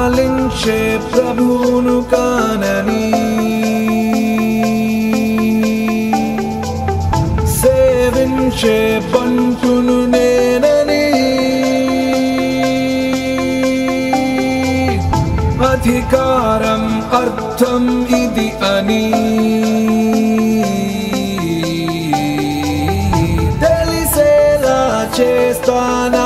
పాలించే ప్రభువును కానని, సేవించే బంటును నేనని, అధికారం అర్థం ఇది అని తెలిసేలా చేస్తాను.